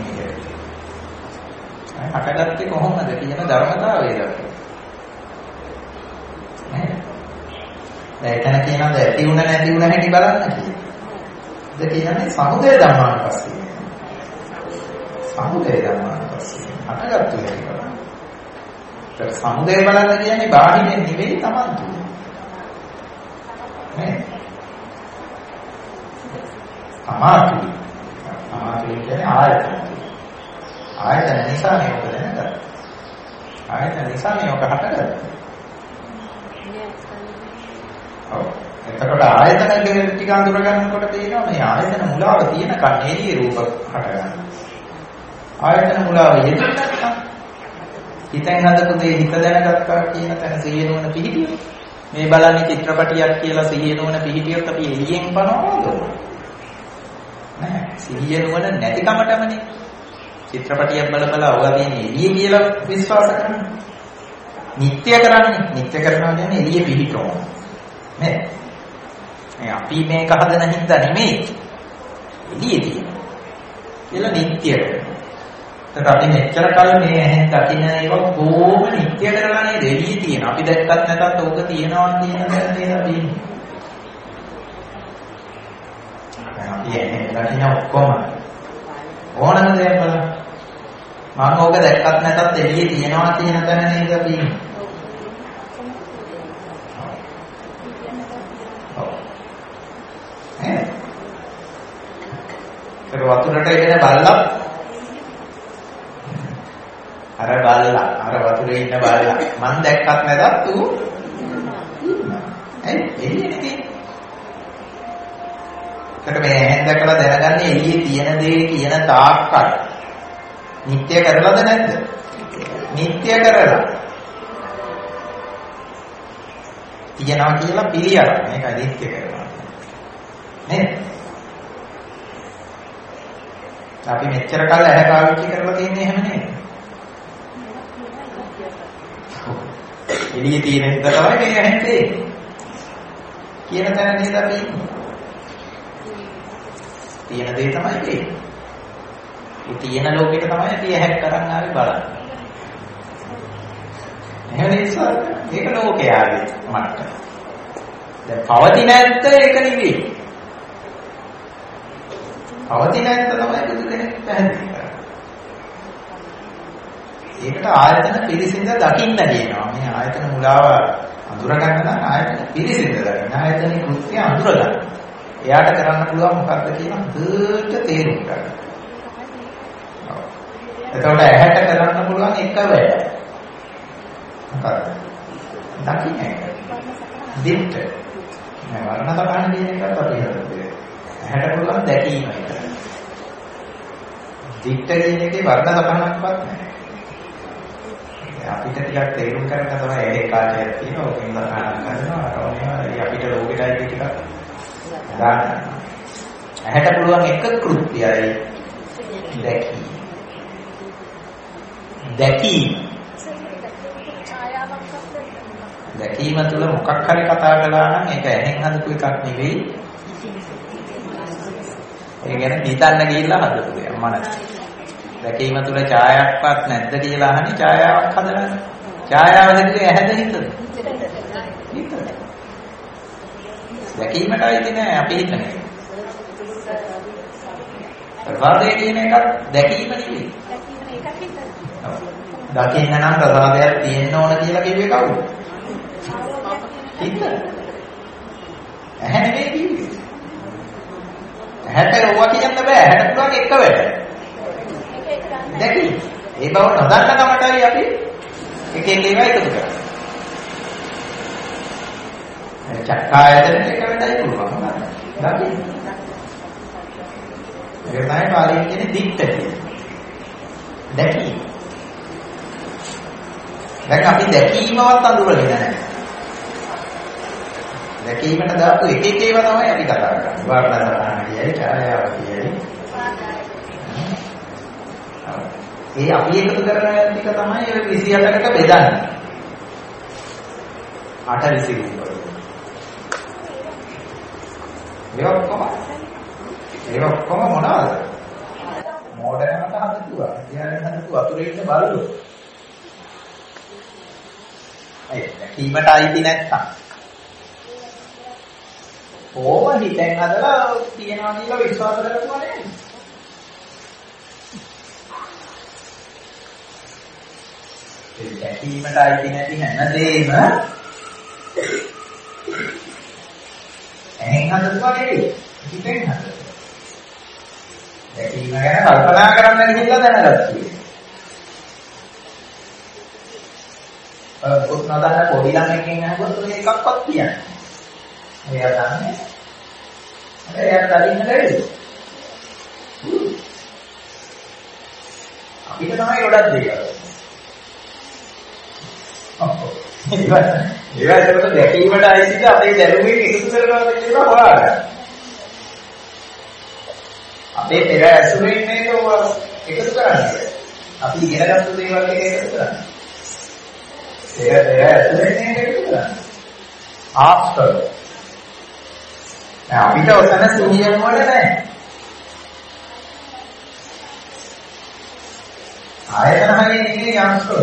හටගත්තේ කොහොමද කියන ධර්මතාවය දක්වනවා. නේද? දැන් එතන කියනවා ඇති වුණ නැති වුණ හැටි බලන්න කියලා. ද කියන්නේ සමුදය ධම්මානුපස්සී. සමුදය ධම්මානුපස්සී. හටගත්තු හැටි බලන්න. ඒක සමුදය බලන්න කියන්නේ බාහිරින් නෙවෙයි Taman තුල. නේද? අමාතු. අමාතු කියන්නේ ආයතන. ආයතන නිසා මේක දැනගන්න. ආයතන නිසා මේක හටගන්නවා. ඔව්. එතකොට ආයතන කියන ටික අඳුර ගන්නකොට තේරෙනවා මේ ආයතන මුලාව තියෙන කන්නේදී රූප හටගන්නවා. ආයතන මුලාව යෙදෙන්නේ නැත්නම් හිතෙන් හදපු දේ හිත දැනගත්තා කියන තැන සිහිය නුවණ පිහිටියොත් මේ බලන්නේ චිත්‍රපටියක් කියලා සිහිය නුවණ පිහිටියොත් අපි එළියෙන් පනවනවද? නෑ. සිහිය නුවණ නැතිකමටමනේ චිත්‍රපටියක් බල බල ඔයගොල්ලෝ එළිය කියලා විශ්වාස කරන්නේ. නිත්‍ය කරන්නේ. නිත්‍ය කරනවා කියන්නේ එළිය පිහිටවනවා. නේද? මේ අපි මේක හදන හින්දා නෙමෙයි. එළිය තියෙනවා. කියලා නිත්‍ය කරනවා. ඒකට අපි මෙච්චර කල් මේ ඇහෙන් දකින්න ඒවා කොහොම නිත්‍ය කරලා නේද එළිය තියෙනවා. අපි දැක්කත් නැතත් ඕක තියෙනවා කියන දේ තියෙනවා. අපි ඇහෙන් දකින්න ඔක්කොම ඕනම දෙයක් බලන්න. මම ඕක දැක්කත් නැතත් එළියේ තියනවා කියන තැන නේද අපි ඉන්නේ. ඔව්. ඈ. ඒක වතුරට එන බල්ලා. අර බල්ලා, අර වතුරේ ඉන්න බල්ලා. මම දැක්කත් නැතත් ඌ ඉන්නවා. ඒ එළියේ තියෙන්නේ. ඒකට මේ ඇහෙන් දැකලා දැනගන්නේ එළියේ තියෙන දේ කියන තාක්කල් නිත්‍ය කරලාද නැද්ද? නිත්‍ය කරලා. තියනවා කියලා පිළියර. මේක නිත්‍ය කරනවා. නේද? අපි මෙච්චර කල් ඇහැ පාවිච්චි කරලා තියන්නේ එහෙම නේද? එළියේ තියෙන එක තමයි මේ ඇහෙන් තියෙන්නේ. කියන තැන නේද අපි ඉන්නේ. තියෙන දේ තමයි තියෙන්නේ. ඒ තියෙන ලෝකෙට තමයි අපි ඇහැක් කරන් ආවේ බලන්න. එහෙම නිසා ඒක ලෝකයාගේ මට්ටම. දැන් පවතින ඇත්ත ඒක නෙවෙයි. පවතින ඇත්ත තමයි බුදු දෙනෙක් පැහැදිලි කරන්නේ. ඒකට ආයතන පිරිසිඳ දකින්න කියනවා. මේ ආයතන මුලාව අඳුර ගන්න නම් ආයතන පිරිසිඳ දකින්න. ආයතනේ කෘත්‍ය අඳුර ගන්න. එයාට කරන්න පුළුවන් මොකක්ද කියන හොඳට තේරුම් ගන්න. එතකොට ඇහැට කරන්න පුළුවන් එක වැඩ. මොකක්ද? දකින්න එක. දිට්ඨ. මේ වර්ණ සටහන කියන එකත් අපි හිතුවේ. ඇහැට පුළුවන් දැකීම විතරයි. දිට්ඨ කියන එකේ වර්ණ සටහනක්වත් නැහැ. අපිට ටිකක් තේරුම් ගන්න තමයි ඒ කාර්යයක් තියෙනවා. ඕකෙන් සටහනක් කරනවා. අරෝනේ අපිට ලෝකෙටයි ටිකක් ගන්න. ඇහැට පුළුවන් එක කෘත්‍යයයි දැකීම. දැකීම. දැකීම තුළ මොකක් හරි කතා කළා නම් ඒක ඇහෙන් හදපු එකක් නෙවෙයි. ඒ කියන්නේ හිතන්න ගිහිල්ලා හදපු දෙයක් මනස. දැකීම තුළ ඡායාවක්වත් නැද්ද කියලා අහන්නේ ඡායාවක් හදලා. ඡායාව දැක්කේ ඇහැද හිතද? හිතද. දැකීමටයි තියෙන්නේ අපි හිතන්නේ. ප්‍රසාදය කියන එක දැකීම නෙවෙයි. දකින්න නම් ප්‍රසාදයක් තියෙන්න ඕන කියලා කිව්වේ කවුද? හිත. ඇහැ නෙවෙයි කිව්වේ. ඇහැට ඕවා කියන්න බෑ. ඇහැට පුළුවන් එක වැඩ. දැකීම. ඒ බව නොදන්න කමටයි අපි එක එක ඒවා එකතු කරන්නේ. චක්කායතනෙට එක වැඩයි පුළුවන්. දකින්න. ඒක තමයි පාලියෙන් කියන්නේ දික්ඨිය. දැකීම. දැන් අපි දැකීමවත් අඳුරගෙන නැහැ. දැකීමට දාපු එක එක ඒවා තමයි අපි කතා කරන්නේ. වර්ණන කියයි, ඡායාව කියයි. ඒ අපි එකතු කරන ටික තමයි ඔය විසි අටකට බෙදන්නේ. අට විසි වල. ඒ ඔක්කොම ඒ ඔක්කොම මොනවද? මෝඩකමට හදතුවා. කියන්නේ හදතු වතුරේ ඉන්න බලු. ඒ දැකීමට අයිති නැත්තම්. ඕම හිතෙන් හදලා තියනවා කියලා විශ්වාස කරනවා නෙවෙයි. ඒ දැකීමට අයිති නැති හැමදේම එහෙන් හදතුවා නෙවෙයි. හිතෙන් හදලා. දැකීම ගැන කල්පනා කරන්න ගිහිල්ලා දැනගත්තා. අ පොත් නදාන පොඩි ළමෙක්ගෙන් අහුවොත් ඔය එකක්වත් කියන්නේ. එයා දන්නේ. එයා දකින්න බැරිද? අපිට තමයි ගොඩක් දේවල්. ඒවා ඒවා ඒකට දැකීමට අයිතිද අපේ දැනුමේ එකතු කරනවාද කියලා හොයාගන්න. අපේ පෙර ඇසුරෙන් මේක එකතු කරන්නේ. අපි ඉගෙන ගත්ත දේවල් ටික එකතු කරන්නේ. පෙර පෙර ඇසුරෙන් මේක එකතු කරන්නේ. ආස්තර. දැන් අපිට ඔතන සිහියම වල නැහැ. ආයතන හරිය ඉන්නේ ආස්තර.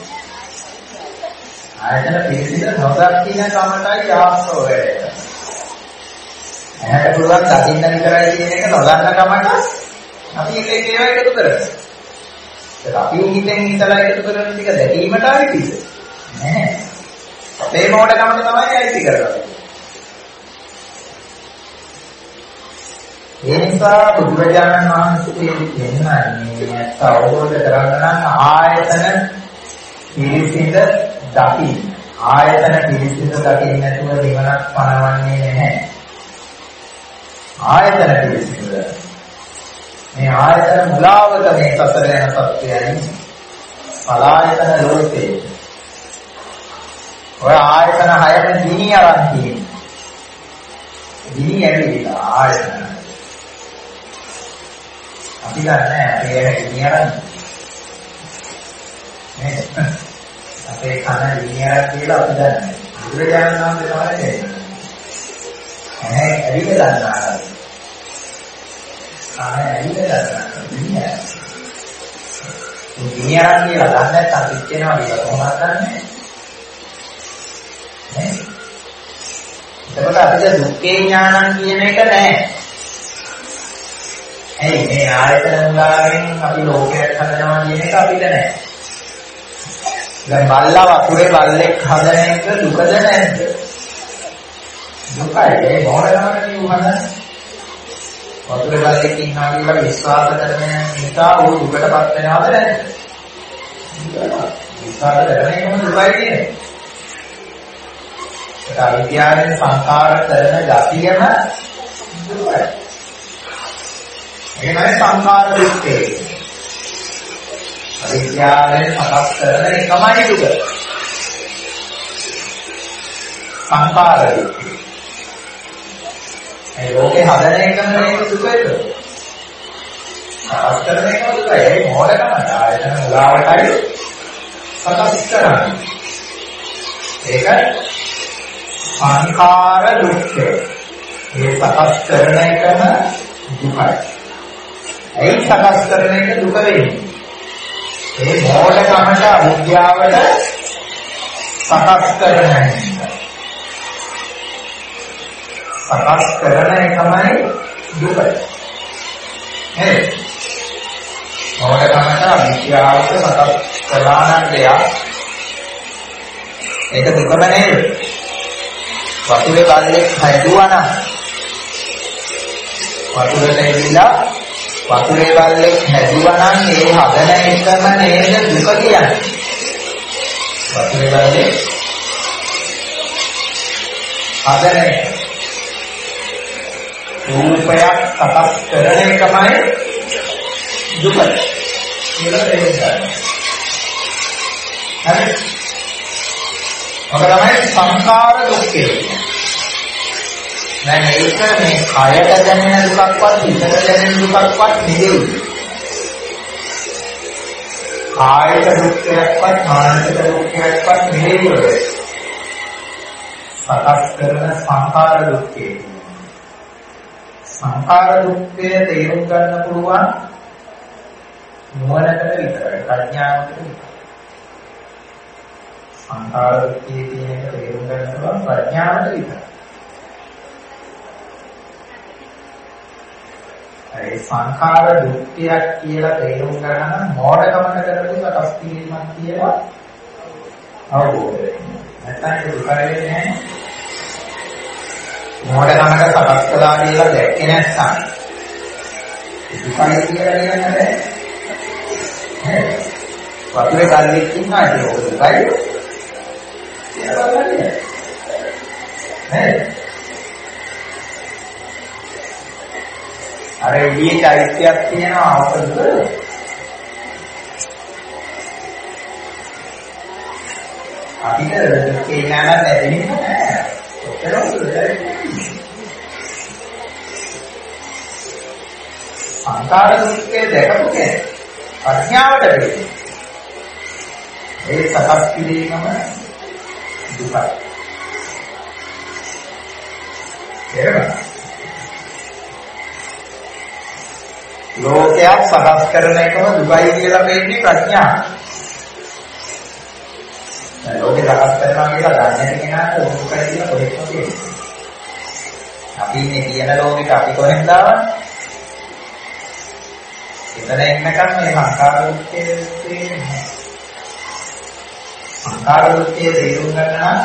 ආයතන පිළිසිඳ නොදක්ින කමටයි ආස්තර වෙන්නේ. ඇහැට පුළුවන් දකින්න විතරයි කියන එක නොදන්න කමට අපි එක එක ඒවා එකතු කරනවා. ඒක අපි හිතෙන් හිතලා එකතු කරන ටික දැකීමට ආවිතිද? නැහැ. අපේ මොඩකමට තමයි ආවිති කරගන්නේ. ඒ නිසා බුදුරජාණන් වහන්සේ කියන්නේ අවබෝධ කරගන්න නම් ආයතන පිළිසිඳ දකින්න. ආයතන පිළිසිඳ දකින්න නැතුව නිවනක් පණවන්නේ නැහැ. ආයතන පිළිසිඳ මේ ආයතන මුලාවක මේ සතර යන සත්‍යයයි පලායතන ලෝකේ ඔය ආයතන හයම ගිනි අරන් තියෙනවා. ගිනි ඇවිල්ලා ආයතන අපි දන්නේ අපේ ගිනි අරන් මේ අපේ කන ගිනි අරන් කියලා අපි දන්නේ. බුදුරජාණන් වහන්සේ තමයි කියන්නේ. ඇහැ ඇවිල්ලා ගන්නවා. ආය ඇවිල්ලා ගන්නවා. ගිනියරන්. ගිනියරන් කියලා දන්නේ නැත්නම් පිච්චෙනවා කියලා කොහොමද දන්නේ? නේ? එතකොට අපිට දුක්ඛේ ඥානං කියන එක නැහැ. ඇයි මේ ආයතන මුලාවෙන් අපි ලෝකයක් හදනවා කියන එක අපිට නැහැ. දැන් බල්ලා වතුරේ බල්ලෙක් හදන එක දුකද නැද්ද? දුකයි. ඒ මොනවාද කියවන? වතුරේ බල්ලෙක් ඉන්නවා කියලා විශ්වාස කරන නිසා ਉਹ දුකටපත් වෙනවද නැද්ද? විශ්වාස කරන එකම දුකයි කියන්නේ. ඒක අවිද්‍යාවෙන් සංකාර කරන ගතියම දුකයි. ඒකයි සංකාර දුක්ඛේ. අවිද්‍යාවෙන් සකස් කරන එකමයි දුක. සංකාර දුක්ඛේ. ඒ ලෝකේ හදන එකම නෙවෙයි දුකයි. සකස් කරන එක දුකයි. ඒ මොඩකම ආයතන මුලාවටයි සකස් කරන්නේ. ඒක සංඛාර දුක්ඛය. මේ සකස් කරන එකම දුකයි. ඒ සකස් කරන එක දුක වෙන්නේ. ඒ මොඩකමට අවිද්‍යාවට සකස් කරන නිසා. සකස් කරන එකමයි දුක. නේද? මොකටද විද්‍යාවට සකස් කරන දෙයක්. ඒක දුකම නේද? වතුරේ බල්ලෙක් හැදුවා නම් වතුරට ඇවිල්ලා වතුරේ බල්ලෙක් හැදුවා නම් ඒ හදන එකම නේද දුක කියන්නේ. වතුරේ බල්ලෙක් හදන එක. රූපයක් සකස් කරන එකමයි දුක. කියලා තේරුම් හරි. ඔක තමයි සංඛාර දුක්ඛය. දැන් ඒක මේ කයට දැනෙන දුකක්වත් හිතට දැනෙන දුකක්වත් නෙවෙයි. කායික දුක්ඛයක්වත් මානසික දුක්ඛයක්වත් නෙවෙයි. සකස් කරන සංඛාර දුක්ඛය. සංඛාර දුක්ඛය තේරුම් ගන්න පුළුවන් නුවණකට විතරයි, ප්‍රඥාවට විතරයි. සංඛාර දුක්ඛය කියන එක තේරුම් ගන්න පුළුවන් ප්‍රඥාවට විතරයි. ඒ සංඛාර දුක්ඛයක් කියලා තේරුම් ගන්න නම් මෝඩකමකට කරපු සකස් කිරීමක් කියලා අවබෝධ වෙනවා. නැත්නම් ඒක දුක වෙන්නේ නැහැ. මෝඩකමකට සකස් කළා කියලා දැක්කේ නැත්නම් දුකයි කියලා කියන්නේ නැහැ. වතුරේ කල්ලික් ඉන්නා ඒක දුකයි. කියලා බලන්නේ. නේද? අර එළියේ චෛත්‍යයක් තියෙනවා අවසන්ද? අපිට කියනවා නැදෙන්නේ නැහැ. සංකාර දුක්ඛය දැකපු කෙනෙක් ප්‍රඥාවට වෙන්නේ. ඒ සකස් කිරීමම දුකයි. එහෙමයි. ලෝකයක් සකස් කරන එකම දුකයි කියලා කියන්නේ ප්‍රඥාව. දැන් ලෝකේ සකස් කරනවා කියලා දන්නේ නැති කෙනාට දුකයි කියලා කොහෙත්ම කියන්නේ. අපි මේ කියන ලෝකෙට අපි කොහෙන්ද ආවන්නේ? එතන එන්නකම් මේ සංකාර දුක්ඛය තේරෙන්නේ. සංකාර දුක්ඛය තේරුම් ගන්න නම්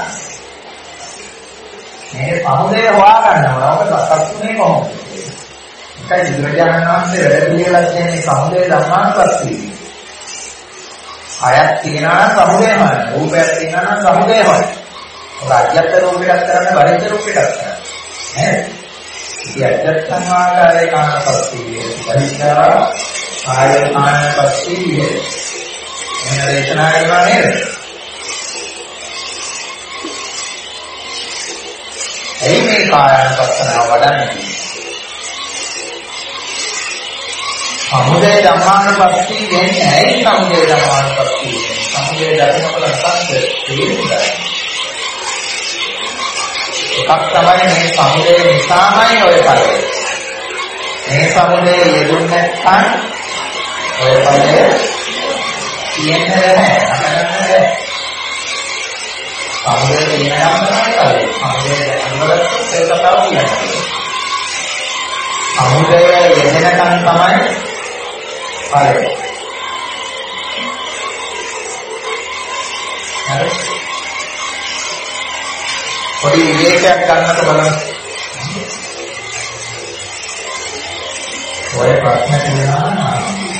මේ සමුදය හොයාගන්න ඕන. ඔබ සත්‍යනේ කොහොමද? ඒකයි බුදුරජාණන් වහන්සේ වැඩ පිළිවෙලක් කියන්නේ සමුදය ධම්මානුපස්සී. ආයත් තියනවා නම් සමුදයමයි. රූපයක් තියනවා නම් සමුදයමයි. ඔබ අජ්ජත් රූපයක් කරන්න බලිත රූපයක් කරන්න. නේද? ඉතින් අජ්ජත් සංවාකාරයේ කාණපස්සී පරිචාර ආයතනපස්සී එන දේශනා කරනවා නේද? එයි මේ කායानुපස්සනාව වඩන්නේ. සමුදය ධම්මානුපස්සී කියන්නේ ඇයි සමුදය ධම්මානුපස්සී? සමුදය ධර්මවල සත්‍ය තේරුණා. එකක් තමයි මේ සමුදය නිසාමයි ඔය කරේ. මේ සමුදය යෙදුන්නේ නැත්නම් ඔය පදේ කියන්නේ නැහැ. අහන්නේ සමුදය කියනවා තමයි කරේ. සමුදය ධර්මවලත් ඒක කතාව කියන්නේ. සමුදය යෙදෙනකන් තමයි හරි. හරි. පොඩි විවේකයක් ගන්නත් බලන්න. ඔය ප්‍රශ්න තියෙනවා